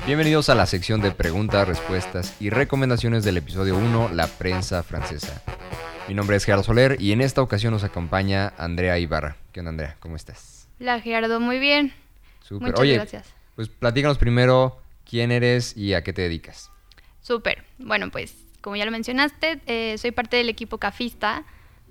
Bienvenidos a la sección de preguntas, respuestas y recomendaciones del episodio 1, La Prensa Francesa. Mi nombre es Gerardo Soler y en esta ocasión nos acompaña Andrea Ibarra. ¿Qué onda, Andrea? ¿Cómo estás? Hola, Gerardo, muy bien. Súper. Muchas Oye, gracias. Pues platícanos primero quién eres y a qué te dedicas. Súper. Bueno, pues como ya lo mencionaste, soy parte del equipo Cafista.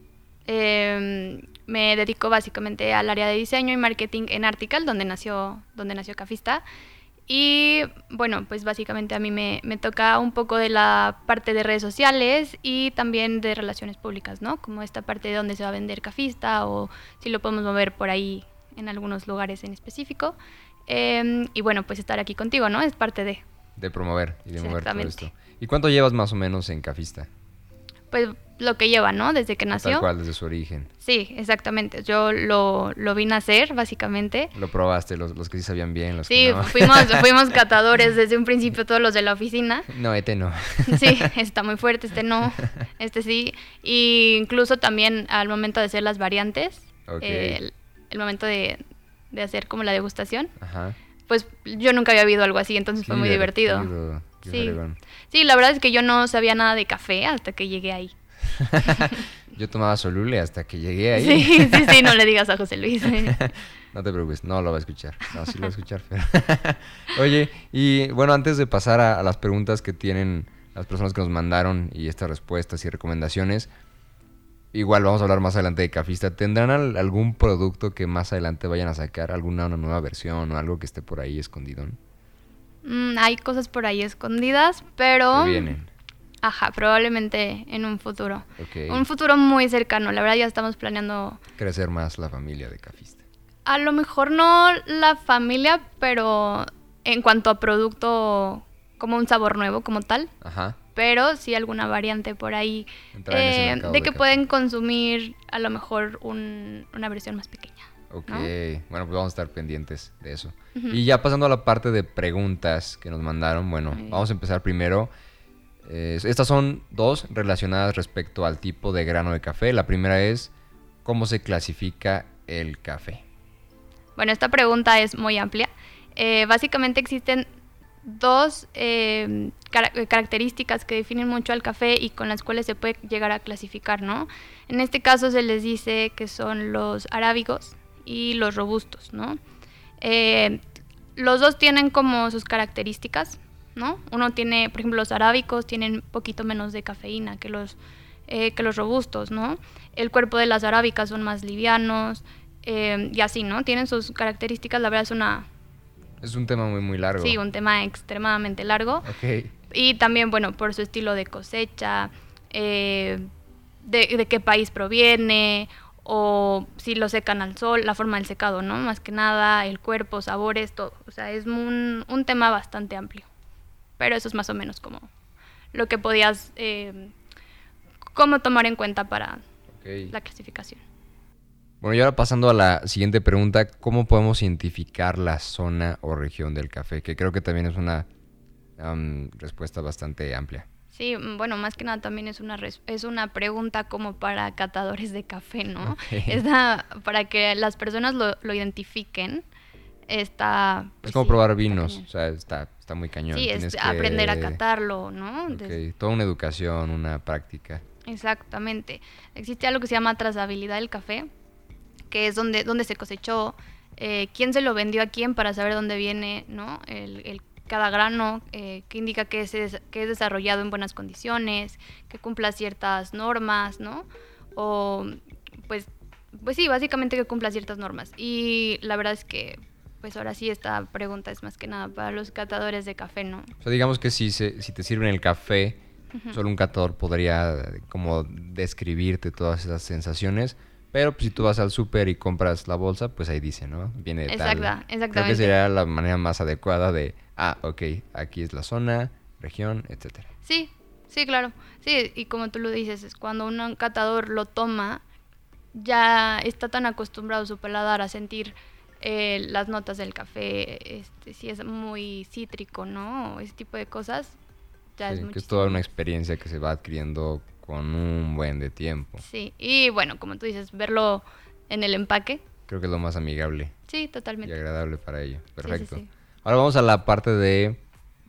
Me dedico básicamente al área de diseño y marketing en Artical, donde nació Cafista. Y bueno, pues básicamente a mí me toca un poco de la parte de redes sociales y también de relaciones públicas, ¿no? Como esta parte de donde se va a vender Cafista o si lo podemos mover por ahí en algunos lugares en específico. Y bueno, pues estar aquí contigo, ¿no? Es parte de... De promover y de mover todo Exactamente. esto. ¿Y cuánto llevas más o menos en Cafista? Pues lo que lleva, ¿no? Desde que nació. Tal cual, desde su origen. Sí, exactamente. Yo lo vine a hacer, básicamente. Lo probaste, los que sí sabían bien, los Sí, que no. fuimos catadores desde un principio, todos los de la oficina. No, no. Sí, está muy fuerte, este no, este sí. Y incluso también al momento de hacer las variantes, Okay. el momento de hacer como la degustación, Ajá. pues yo nunca había habido algo así, entonces fue muy divertido. Qué Sí. fregón. Sí, la verdad es que yo no sabía nada de café hasta que llegué ahí. Yo tomaba Solule hasta que llegué ahí. Sí, no le digas a José Luis. No te preocupes, no lo va a escuchar. No, sí lo va a escuchar, pero... Oye, y bueno, antes de pasar a las preguntas que tienen las personas que nos mandaron y estas respuestas y recomendaciones, igual vamos a hablar más adelante de Cafista. ¿Tendrán algún producto que más adelante vayan a sacar? ¿Una nueva versión o algo que esté por ahí escondido? Hay cosas por ahí escondidas, pero... Que vienen. Ajá, probablemente en un futuro. Okay. Un futuro muy cercano. La verdad ya estamos planeando... Crecer más la familia de Cafista. A lo mejor no la familia, pero en cuanto a producto, como un sabor nuevo como tal. Ajá. Pero sí alguna variante por ahí de que pueden consumir a lo mejor una versión más pequeña. Ok, ¿no? Bueno, pues vamos a estar pendientes de eso. Uh-huh. Y ya pasando a la parte de preguntas que nos mandaron, bueno, vamos a empezar primero. Estas son dos relacionadas respecto al tipo de grano de café. La primera es, ¿cómo se clasifica el café? Bueno, esta pregunta es muy amplia. Básicamente existen dos características que definen mucho al café y con las cuales se puede llegar a clasificar, ¿no? En este caso se les dice que son los arábigos y los robustos, ¿no? Los dos tienen como sus características, ¿no? Uno tiene, por ejemplo, los arábicos tienen un poquito menos de cafeína que los robustos, ¿no? El cuerpo de las arábicas son más livianos y así, ¿no? Tienen sus características, la verdad es un tema muy, muy largo. Sí, un tema extremadamente largo. Okay. Y también, bueno, por su estilo de cosecha, de qué país proviene, o si lo secan al sol, la forma del secado, ¿no? Más que nada, el cuerpo, sabores, todo. O sea, es un tema bastante amplio. Pero eso es más o menos como lo que podías cómo tomar en cuenta para la clasificación. Bueno, y ahora pasando a la siguiente pregunta, ¿cómo podemos identificar la zona o región del café? Que creo que también es una respuesta bastante amplia. Sí, bueno, más que nada también es una pregunta como para catadores de café, ¿no? Okay. Para que las personas lo identifiquen. Pues es como probar vinos, o sea, está muy cañón. Sí, es aprender a catarlo, ¿no? Okay. Toda una educación, una práctica. Exactamente. Existe algo que se llama trazabilidad del café, que es dónde se cosechó, quién se lo vendió a quién para saber dónde viene, ¿no? Cada grano, que indica que es desarrollado en buenas condiciones, que cumpla ciertas normas, ¿no? O pues sí, básicamente que cumpla ciertas normas. Y la verdad es que pues ahora sí esta pregunta es más que nada para los catadores de café, ¿no? O sea, digamos que si te sirven el café, uh-huh, solo un catador podría como describirte todas esas sensaciones, pero pues, si tú vas al súper y compras la bolsa, pues ahí dice, ¿no? Viene de tal. Exactamente. Creo que sería la manera más adecuada de, ok, aquí es la zona, región, etcétera. Sí, claro. Sí, y como tú lo dices, es cuando un catador lo toma, ya está tan acostumbrado su paladar a sentir las notas del café, si es muy cítrico, ¿no? Ese tipo de cosas, ya es muchísimo. Que es toda una experiencia que se va adquiriendo con un buen de tiempo. Sí, y bueno, como tú dices, verlo en el empaque. Creo que es lo más amigable. Sí, totalmente. Y agradable para ello. Perfecto. Sí. Ahora vamos a la parte de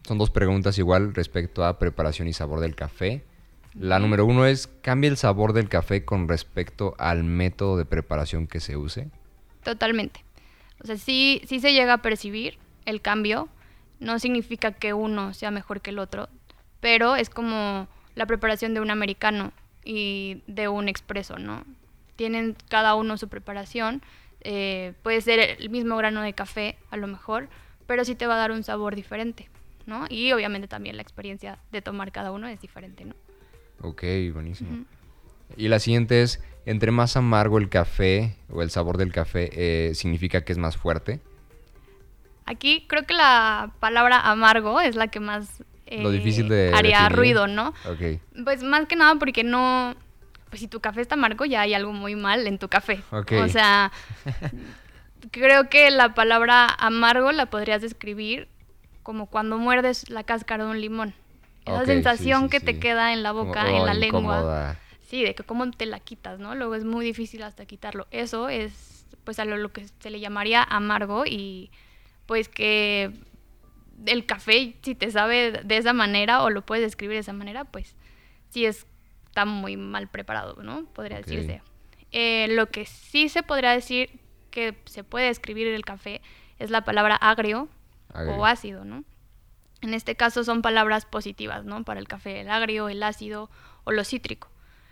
son 2 preguntas igual respecto a preparación y sabor del café. La número 1 es, ¿cambia el sabor del café con respecto al método de preparación que se use? Totalmente. O sea, sí se llega a percibir el cambio. No significa que uno sea mejor que el otro, pero es como la preparación de un americano y de un expreso, ¿no? Tienen cada uno su preparación. Puede ser el mismo grano de café, a lo mejor, pero sí te va a dar un sabor diferente, ¿no? Y obviamente también la experiencia de tomar cada uno es diferente, ¿no? Ok, buenísimo. Y la siguiente es, entre más amargo el café o el sabor del café, ¿significa que es más fuerte? Aquí creo que la palabra amargo es la que más Lo difícil de haría definir. ruido, ¿no? Ok. Pues más que nada porque no... Pues si tu café está amargo ya hay algo muy mal en tu café. Ok. O sea, creo que la palabra amargo la podrías describir como cuando muerdes la cáscara de un limón. Esa Ok, sensación sí, que te queda en la boca, Como, en la incómoda. lengua. Sí, de que cómo te la quitas, ¿no? Luego es muy difícil hasta quitarlo. Eso es pues a lo que se le llamaría amargo y pues que el café, si te sabe de esa manera o lo puedes describir de esa manera, pues sí está muy mal preparado, ¿no? Podría Ok. decirse. Lo que sí se podría decir que se puede describir el café es la palabra agrio o ácido, ¿no? En este caso son palabras positivas, ¿no? Para el café, el agrio, el ácido o lo cítrico.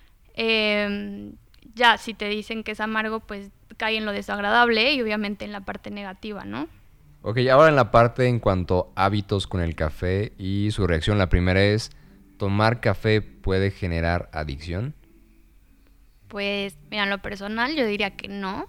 Ya, si te dicen que es amargo, pues cae en lo desagradable y obviamente en la parte negativa, ¿no? Ok, ahora en la parte en cuanto a hábitos con el café y su reacción. La primera es, ¿tomar café puede generar adicción? Pues, mira, en lo personal yo diría que no.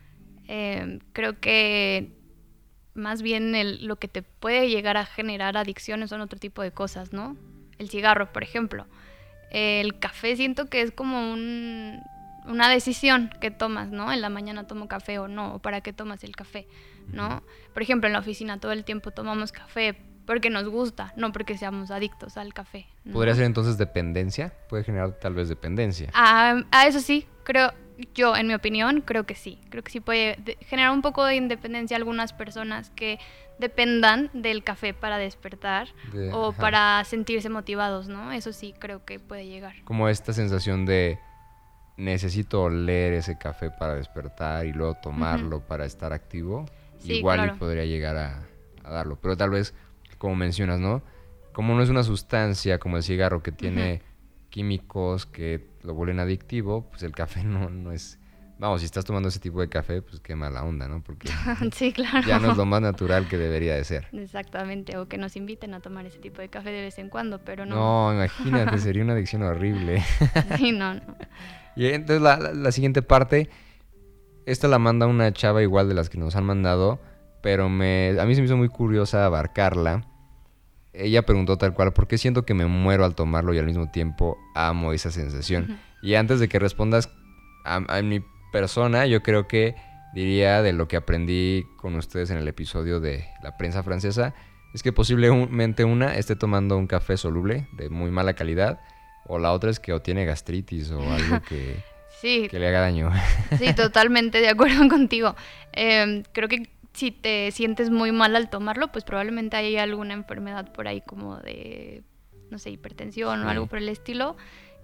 Creo que más bien lo que te puede llegar a generar adicciones son otro tipo de cosas, ¿no? El cigarro, por ejemplo. El café siento que es como una decisión que tomas, ¿no? En la mañana tomo café o no, o para qué tomas el café, ¿no? Por ejemplo, en la oficina todo el tiempo tomamos café porque nos gusta, no porque seamos adictos al café, ¿no? ¿Podría ser entonces dependencia? Puede generar tal vez dependencia. A eso sí, creo, yo en mi opinión, creo que sí. Creo que sí puede generar un poco de independencia a algunas personas que dependan del café para despertar o para sentirse motivados, ¿no? Eso sí creo que puede llegar. Como esta sensación de necesito oler ese café para despertar y luego tomarlo para estar activo. Sí, igual claro. y podría llegar a darlo. Pero tal vez, como mencionas, ¿no? Como no es una sustancia como el cigarro que tiene químicos que lo vuelven adictivo, pues el café no es... Vamos, si estás tomando ese tipo de café, pues qué mala onda, ¿no? Porque Sí, claro. ya no es lo más natural que debería de ser. Exactamente, o que nos inviten a tomar ese tipo de café de vez en cuando, pero no. No, imagínate, sería una adicción horrible. Sí, no. Y entonces la siguiente parte, esta la manda una chava igual de las que nos han mandado, pero a mí se me hizo muy curiosa abarcarla. Ella preguntó tal cual, ¿por qué siento que me muero al tomarlo y al mismo tiempo amo esa sensación? Y antes de que respondas a mi persona, yo creo que diría de lo que aprendí con ustedes en el episodio de la prensa francesa, es que posiblemente una esté tomando un café soluble de muy mala calidad, o la otra es que o tiene gastritis o algo que le haga daño. Sí, totalmente de acuerdo contigo. Creo que si te sientes muy mal al tomarlo, pues probablemente hay alguna enfermedad por ahí como de, no sé, hipertensión o algo por el estilo.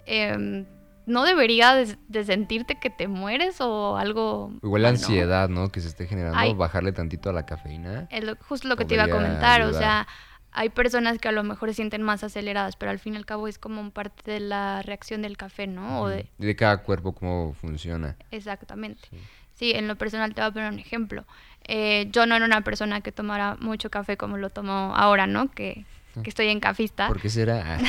No debería de sentirte que te mueres o algo... Igual la ansiedad, ¿no? Que se esté generando, bajarle tantito a la cafeína. Es justo lo que te iba a comentar, ayudar. O sea, hay personas que a lo mejor se sienten más aceleradas, pero al fin y al cabo es como parte de la reacción del café, ¿no? Y de cada cuerpo cómo funciona. Exactamente. Sí, en lo personal te voy a poner un ejemplo. Yo no era una persona que tomara mucho café como lo tomo ahora, ¿no? Que estoy en cafista. ¿Por qué será?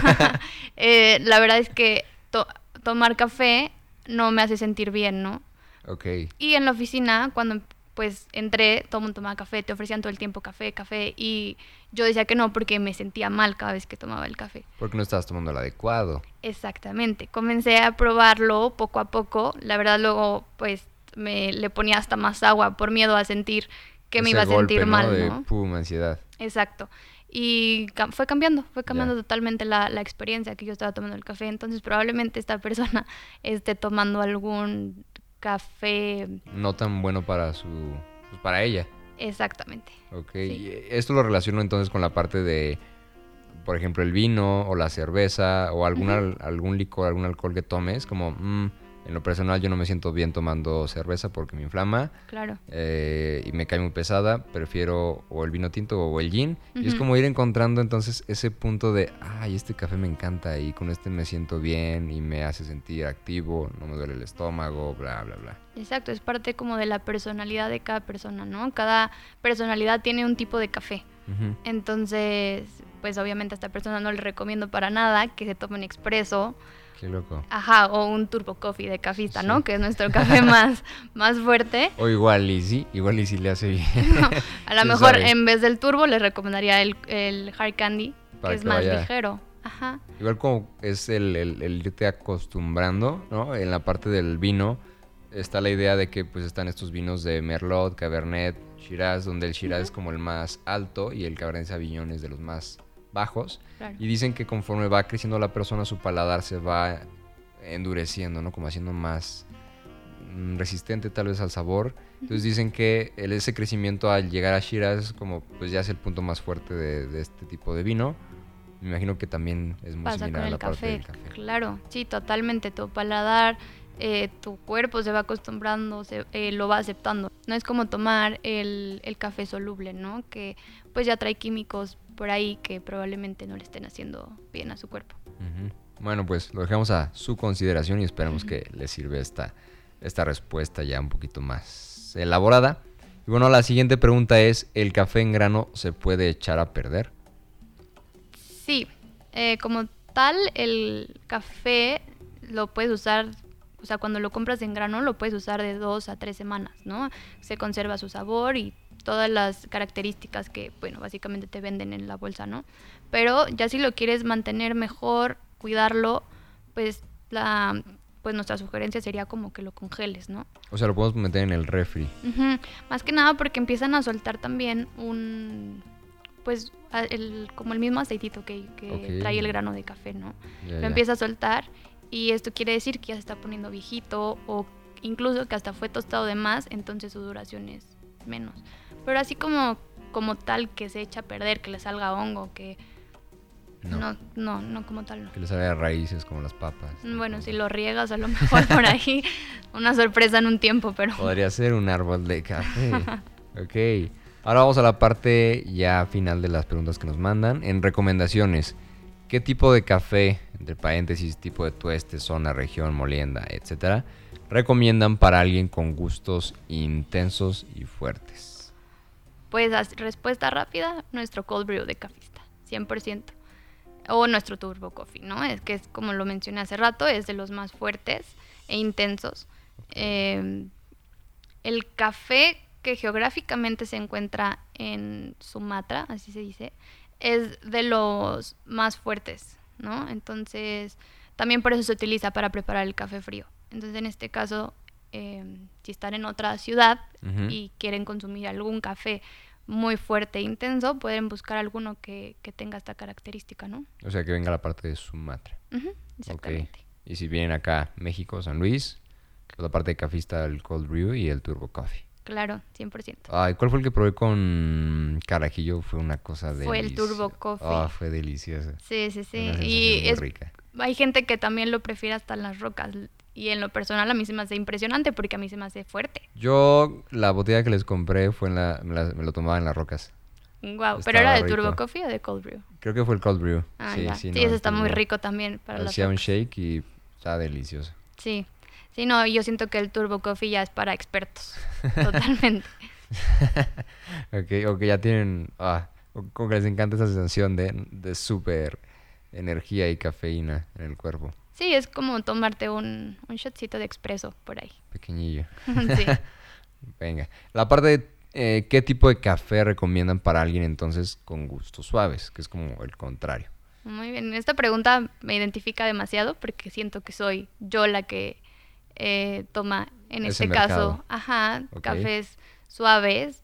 La verdad es que tomar café no me hace sentir bien, ¿no? Ok. Y en la oficina, cuando pues entré, todo el mundo tomaba café, te ofrecían todo el tiempo café, y yo decía que no porque me sentía mal cada vez que tomaba el café. Porque no estabas tomando el adecuado. Exactamente. Comencé a probarlo poco a poco. La verdad luego pues le ponía hasta más agua por miedo a sentir que me iba a sentir mal, ¿no? De pum, ansiedad. Exacto. Y fue cambiando totalmente la experiencia que yo estaba tomando el café. Entonces probablemente esta persona esté tomando algún café... No tan bueno para para ella. Exactamente. Ok, Sí. y esto lo relaciono entonces con la parte de, por ejemplo, el vino o la cerveza o algún licor, algún alcohol que tomes, como en lo personal yo no me siento bien tomando cerveza porque me inflama Claro. y me cae muy pesada, prefiero o el vino tinto o el gin, y es Ujú. como ir encontrando entonces ese punto de, ay, este café me encanta y con este me siento bien y me hace sentir activo, no me duele el estómago, bla, bla, bla. Exacto, es parte como de la personalidad de cada persona, ¿no? Cada personalidad tiene un tipo de café. Ujú. Entonces, pues obviamente a esta persona no le recomiendo para nada que se tome un expreso, Qué loco. ajá, o un turbo coffee de cafista, Sí. ¿no? Que es nuestro café más fuerte. O igual y sí le hace bien. A lo ¿Quién mejor sabe? en vez del turbo les recomendaría el hard candy, Para que es que más vaya- ligero. Ajá. Igual como es el irte acostumbrando, ¿no? En la parte del vino está la idea de que pues están estos vinos de Merlot, Cabernet, Shiraz, donde el Shiraz es como el más alto y el Cabernet Sauvignon es de los más bajos. Claro. Y dicen que conforme va creciendo la persona, su paladar se va endureciendo, ¿no? Como haciendo más resistente tal vez al sabor. Entonces dicen que ese crecimiento al llegar a Shiraz es como pues ya es el punto más fuerte de este tipo de vino. Me imagino que también es muy Pasa similar con a la el parte café, del café. claro, sí, totalmente. Tu paladar, tu cuerpo se va acostumbrando, lo va aceptando. No es como tomar el café soluble, ¿no? Que pues ya trae químicos por ahí que probablemente no le estén haciendo bien a su cuerpo. Ujú. Bueno, pues lo dejamos a su consideración y esperamos que les sirva esta respuesta ya un poquito más elaborada. Y bueno, la siguiente pregunta es, ¿el café en grano se puede echar a perder? Sí, como tal, el café lo puedes usar, o sea, cuando lo compras en grano lo puedes usar de 2 a 3 semanas, ¿no? Se conserva su sabor y todas las características que, bueno, básicamente te venden en la bolsa, ¿no? Pero ya si lo quieres mantener mejor, cuidarlo, pues pues nuestra sugerencia sería como que lo congeles, ¿no? O sea, lo podemos meter en el refri. Ujú. Más que nada porque empiezan a soltar también pues como el mismo aceitito que Ok. trae el grano de café, ¿no? Ya, Lo ya. empieza a soltar y esto quiere decir que ya se está poniendo viejito o incluso que hasta fue tostado de más, entonces su duración es menos. Pero así como tal que se echa a perder, que le salga hongo, que No, no como tal no. que le salga raíces como las papas. Bueno, si lo riegas a lo mejor por ahí, una sorpresa en un tiempo, pero... Podría ser un árbol de café. Ok. Ahora vamos a la parte ya final de las preguntas que nos mandan. En recomendaciones, ¿qué tipo de café, entre paréntesis, tipo de tueste, zona, región, molienda, etcétera, recomiendan para alguien con gustos intensos y fuertes? Pues respuesta rápida, nuestro cold brew de cafista, 100%. O nuestro turbo coffee, ¿no? Es que es como lo mencioné hace rato, es de los más fuertes e intensos. El café que geográficamente se encuentra en Sumatra, así se dice, es de los más fuertes, ¿no? Entonces, también por eso se utiliza para preparar el café frío. Entonces, en este caso, si están en otra ciudad Ujú. y quieren consumir algún café muy fuerte e intenso, pueden buscar alguno que tenga esta característica, ¿no? O sea, que venga la parte de Sumatra. Ujú, Ok. exactamente. Y si vienen acá, México, San Luis, pues la parte de cafista, el cold brew y el turbo coffee. Claro, 100%. Ay, ¿cuál fue el que probé con carajillo? Fue una cosa deliciosa. Fue el turbo coffee. Ah, fue delicioso. Sí, sí, sí. Una sensación Y muy rica. hay gente que también lo prefiere hasta en las rocas. Y en lo personal a mí se me hace impresionante porque a mí se me hace fuerte. Yo, la botella que les compré fue me lo tomaba en las rocas. Wow, ¿pero Estaba era de rico. turbo coffee o de cold brew? Creo que fue el cold brew. Ah, sí, ya. sí, Sí, no, eso el está muy turbo. rico también para las Hacía un rocas. shake y está delicioso. Sí. Sí, no, yo siento que el turbo coffee ya es para expertos. Totalmente. Ok, ya tienen... como que les encanta esa sensación de súper energía y cafeína en el cuerpo. Sí, es como tomarte un shotcito de expreso por ahí. Pequeñillo. Sí. Venga. La parte de qué tipo de café recomiendan para alguien entonces con gustos suaves, que es como el contrario. Muy bien. Esta pregunta me identifica demasiado porque siento que soy yo la que toma, en Ese este mercado. caso, ajá, Ok. cafés suaves.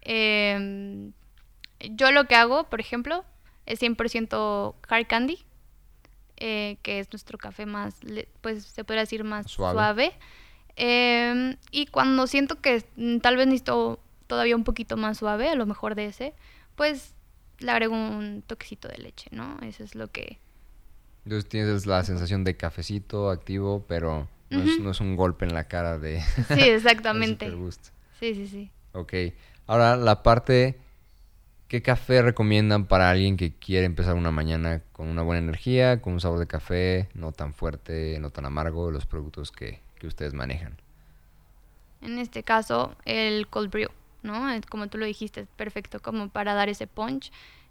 Yo lo que hago, por ejemplo, es 100% hard candy, que es nuestro café más, pues se podría decir más Suave. suave. Y cuando siento que tal vez necesito todavía un poquito más suave, a lo mejor de ese, pues le agrego un toquecito de leche, ¿no? Eso es lo que... Entonces tienes la sensación de cafecito activo, pero no es un golpe en la cara de... Sí, exactamente. de Superboost. Sí. Ok. Ahora, la parte... ¿Qué café recomiendan para alguien que quiere empezar una mañana con una buena energía, con un sabor de café no tan fuerte, no tan amargo, los productos que ustedes manejan? En este caso, el cold brew, ¿no? Como tú lo dijiste, es perfecto como para dar ese punch.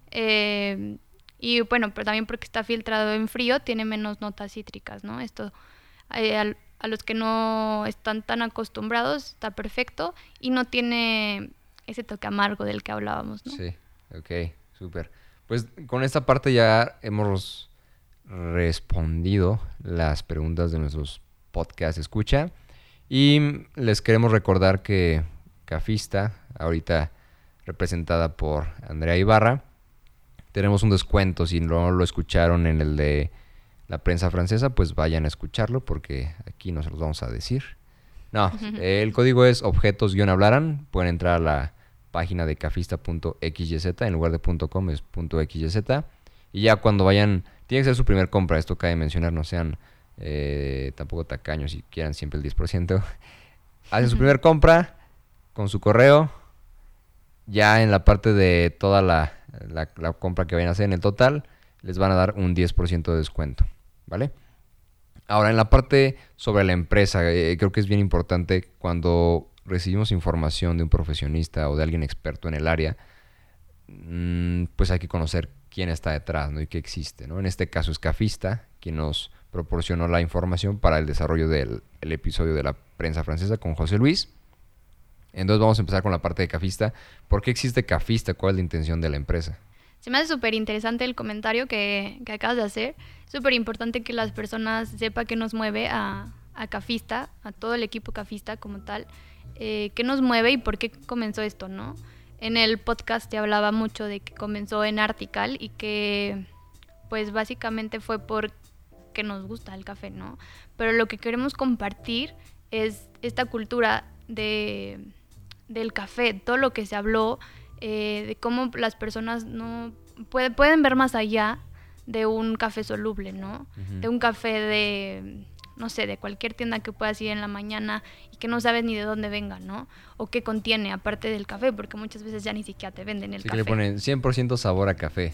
Y bueno, pero también porque está filtrado en frío, tiene menos notas cítricas, ¿no? Esto a los que no están tan acostumbrados está perfecto y no tiene ese toque amargo del que hablábamos, ¿no? Sí, ok, súper. Pues con esta parte ya hemos respondido las preguntas de nuestros podcast escucha. Y les queremos recordar que Cafista, ahorita representada por Andrea Ibarra, tenemos un descuento. Si no lo escucharon en el de la prensa francesa, pues vayan a escucharlo porque aquí no se los vamos a decir. No, el código es objetos-hablaran. Pueden entrar a la página de cafista.xyz, en lugar de .com es .xyz. Y ya cuando vayan, tiene que ser su primer compra, esto cabe mencionar, no sean tampoco tacaños y quieran siempre el 10%. Hacen su primer compra con su correo. Ya en la parte de toda la compra que vayan a hacer en el total, les van a dar un 10% de descuento, ¿vale? Ahora, en la parte sobre la empresa, creo que es bien importante cuando recibimos información de un profesionista o de alguien experto en el área, pues hay que conocer quién está detrás, ¿no? Y qué existe, ¿no? En este caso es Cafista, quien nos proporcionó la información para el desarrollo del episodio de la prensa francesa con José Luis. Entonces vamos a empezar con la parte de Cafista. ¿Por qué existe Cafista? ¿Cuál es la intención de la empresa? Se me hace súper interesante el comentario que acabas de hacer. Súper importante que las personas sepan qué nos mueve a Cafista, a todo el equipo Cafista como tal. Qué nos mueve y por qué comenzó esto, ¿no? En el podcast te hablaba mucho de que comenzó en Artical y que pues básicamente fue porque nos gusta el café, ¿no? Pero lo que queremos compartir es esta cultura del café, todo lo que se habló, de cómo las personas no pueden ver más allá de un café soluble, ¿no? Uh-huh. De un café de, no sé, de cualquier tienda que puedas ir en la mañana y que no sabes ni de dónde venga, ¿no? O qué contiene, aparte del café, porque muchas veces ya ni siquiera te venden el café. Sí, que le ponen 100% sabor a café.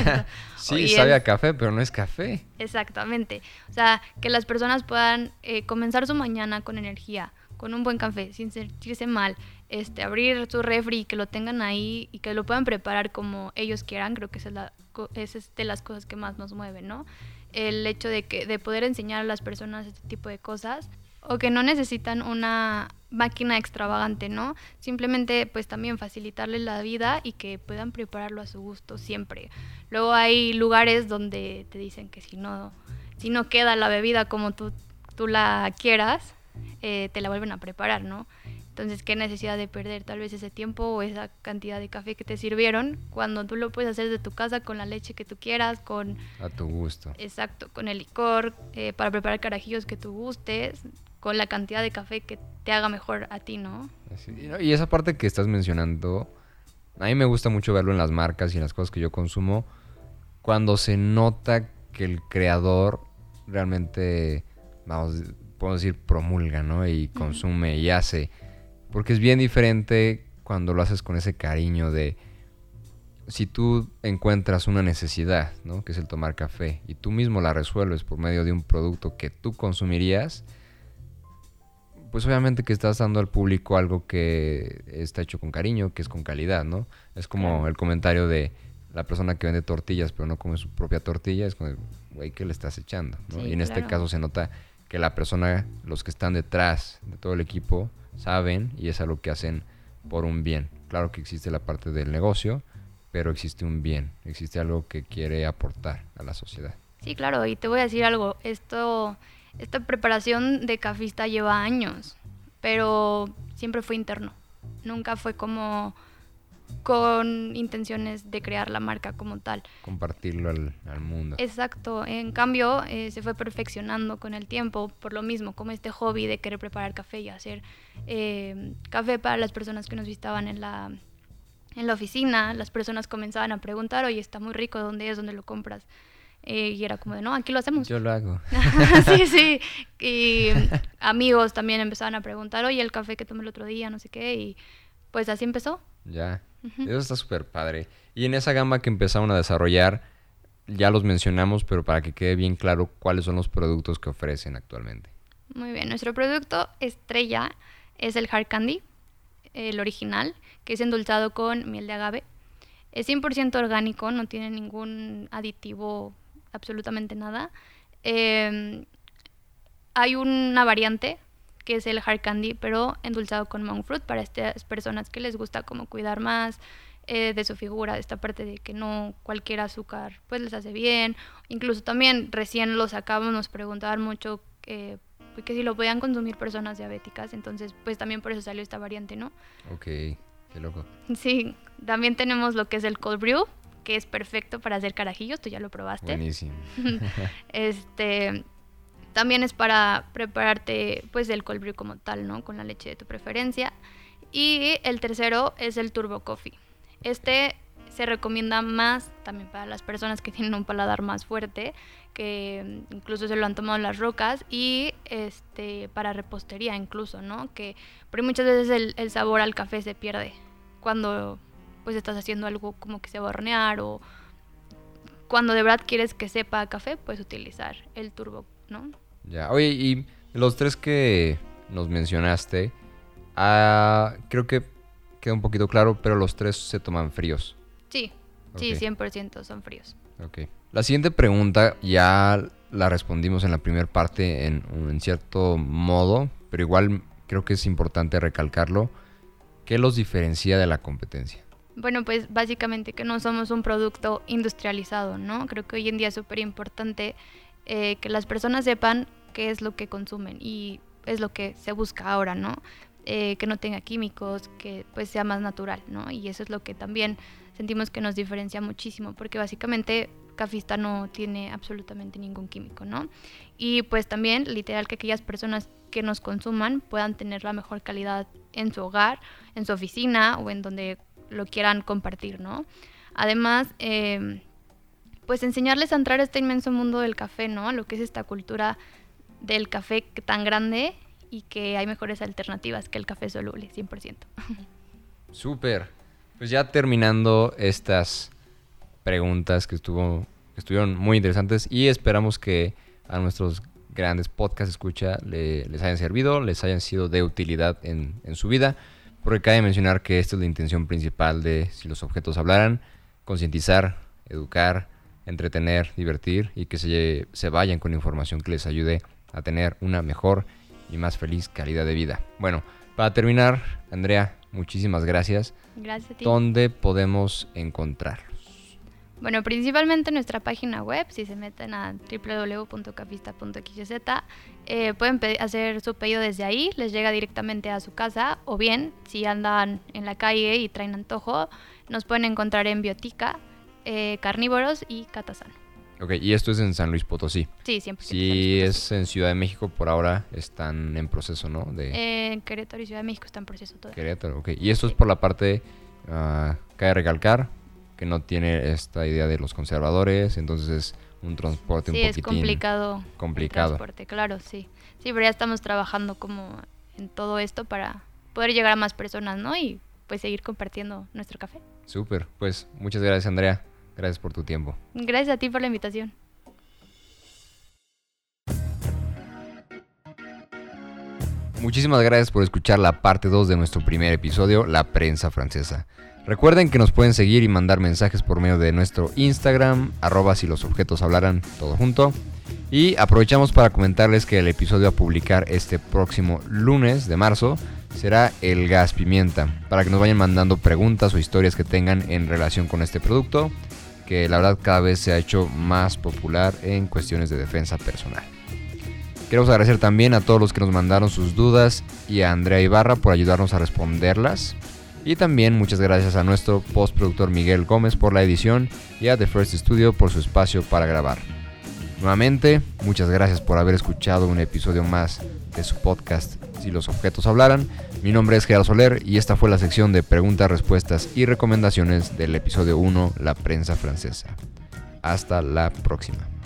Sí, sabe a café, pero no es café. Exactamente. O sea, que las personas puedan comenzar su mañana con energía, con un buen café, sin sentirse mal, abrir su refri y que lo tengan ahí y que lo puedan preparar como ellos quieran. Creo que esa es de las cosas que más nos mueven, ¿no? El hecho de poder enseñar a las personas este tipo de cosas, o que no necesitan una máquina extravagante, ¿no? Simplemente pues también facilitarles la vida y que puedan prepararlo a su gusto siempre. Luego hay lugares donde te dicen que si no queda la bebida como tú la quieras, te la vuelven a preparar, ¿no? Entonces, ¿qué necesidad de perder tal vez ese tiempo o esa cantidad de café que te sirvieron cuando tú lo puedes hacer de tu casa con la leche que tú quieras, a tu gusto? Exacto, con el licor, para preparar carajillos que tú gustes, con la cantidad de café que te haga mejor a ti, ¿no? Sí, y esa parte que estás mencionando, a mí me gusta mucho verlo en las marcas y en las cosas que yo consumo, cuando se nota que el creador realmente, podemos decir, promulga, ¿no? Y consume y hace. Porque es bien diferente cuando lo haces con ese cariño de... Si tú encuentras una necesidad, ¿no? Que es el tomar café, y tú mismo la resuelves por medio de un producto que tú consumirías, pues obviamente que estás dando al público algo que está hecho con cariño, que es con calidad, ¿no? Es como el comentario de la persona que vende tortillas, pero no come su propia tortilla, es como, güey, ¿qué le estás echando? ¿No? Sí, y en este caso se nota que la persona, los que están detrás de todo el equipo, saben y es algo que hacen por un bien. Claro que existe la parte del negocio, pero existe un bien, existe algo que quiere aportar a la sociedad. Sí, claro, y te voy a decir algo, esta preparación de Cafista lleva años, pero siempre fue interno, nunca fue como con intenciones de crear la marca como tal. Compartirlo al mundo. Exacto, en cambio se fue perfeccionando con el tiempo, por lo mismo, como este hobby de querer preparar café y hacer café para las personas que nos visitaban en la oficina. Las personas comenzaban a preguntar, oye, está muy rico, ¿dónde es? ¿Dónde lo compras? Y era como de, no, aquí lo hacemos. Yo lo hago. Sí. Y amigos también empezaban a preguntar, oye, el café que tomé el otro día, no sé qué, y pues así empezó. Ya, eso está súper padre. Y en esa gama que empezaron a desarrollar, ya los mencionamos, pero para que quede bien claro cuáles son los productos que ofrecen actualmente. Muy bien, nuestro producto estrella es el Hard Candy, el original, que es endulzado con miel de agave. Es 100% orgánico, no tiene ningún aditivo, absolutamente nada. Hay una variante que es el Hard Candy, pero endulzado con monk fruit para estas personas que les gusta como cuidar más de su figura, de esta parte de que no cualquier azúcar pues les hace bien. Incluso también recién lo sacamos, nos preguntaban mucho que si lo podían consumir personas diabéticas, entonces pues también por eso salió esta variante, ¿no? Ok, qué loco. Sí, también tenemos lo que es el cold brew, que es perfecto para hacer carajillos, tú ya lo probaste. Buenísimo. También es para prepararte pues el cold brew como tal, ¿no? Con la leche de tu preferencia. Y el tercero es el turbo coffee. Este se recomienda más también para las personas que tienen un paladar más fuerte, que incluso se lo han tomado las rocas, y para repostería incluso, ¿no? Porque muchas veces el sabor al café se pierde cuando pues estás haciendo algo como que se va a hornear, o cuando de verdad quieres que sepa a café, puedes utilizar el turbo, ¿no? Ya, oye, y los tres que nos mencionaste, creo que queda un poquito claro, pero los tres se toman fríos. Sí, Okay. Sí, 100% son fríos. Ok. La siguiente pregunta ya la respondimos en la primera parte en cierto modo, pero igual creo que es importante recalcarlo. ¿Qué los diferencia de la competencia? Bueno, pues básicamente que no somos un producto industrializado, ¿no? Creo que hoy en día es súper importante que las personas sepan qué es lo que consumen, y es lo que se busca ahora, ¿no? Que no tenga químicos, que pues sea más natural, ¿no? Y eso es lo que también sentimos que nos diferencia muchísimo, porque básicamente Cafista no tiene absolutamente ningún químico, ¿no? Y pues también, literal, que aquellas personas que nos consuman puedan tener la mejor calidad en su hogar, en su oficina o en donde lo quieran compartir, ¿no? Además, pues enseñarles a entrar a este inmenso mundo del café, ¿no? Lo que es esta cultura del café tan grande, y que hay mejores alternativas que el café soluble, 100%. Súper. Pues ya terminando estas preguntas que estuvieron muy interesantes, y esperamos que a nuestros grandes podcast escucha les hayan servido, les hayan sido de utilidad en su vida, porque cabe mencionar que esta es la intención principal de Si los objetos hablaran: concientizar, educar, entretener, divertir, y que se vayan con información que les ayude a tener una mejor y más feliz calidad de vida. Bueno, para terminar, Andrea, muchísimas gracias. Gracias a ti. ¿Dónde podemos encontrarlos? Bueno, principalmente en nuestra página web. Si se meten a www.cafista.xyz, pueden hacer su pedido desde ahí, les llega directamente a su casa, o bien, si andan en la calle y traen antojo, nos pueden encontrar en Biotica, Carnívoros y Catazán. Ok, y esto es en San Luis Potosí. Sí, siempre. Si es en Ciudad de México, por ahora están en proceso, ¿no? En Querétaro y Ciudad de México está en proceso todavía. Querétaro, ok. Y esto es por la parte, cabe recalcar, que no tiene esta idea de los conservadores, entonces es un transporte un poquitín... Sí, es complicado. El transporte, claro, sí. Sí, pero ya estamos trabajando como en todo esto para poder llegar a más personas, ¿no? Y pues seguir compartiendo nuestro café. Súper, pues muchas gracias, Andrea. Gracias por tu tiempo. Gracias a ti por la invitación. Muchísimas gracias por escuchar la parte 2 de nuestro primer episodio, La Prensa Francesa. Recuerden que nos pueden seguir y mandar mensajes por medio de nuestro Instagram, @si los objetos hablaran, todo junto. Y aprovechamos para comentarles que el episodio a publicar este próximo lunes de marzo será el gas pimienta, para que nos vayan mandando preguntas o historias que tengan en relación con este producto, que la verdad cada vez se ha hecho más popular en cuestiones de defensa personal. Queremos agradecer también a todos los que nos mandaron sus dudas, y a Andrea Ibarra por ayudarnos a responderlas. Y también muchas gracias a nuestro postproductor Miguel Gómez por la edición y a The First Studio por su espacio para grabar. Nuevamente, muchas gracias por haber escuchado un episodio más de su podcast Si los objetos hablaran. Mi nombre es Gerardo Soler y esta fue la sección de preguntas, respuestas y recomendaciones del episodio 1, La prensa francesa. Hasta la próxima.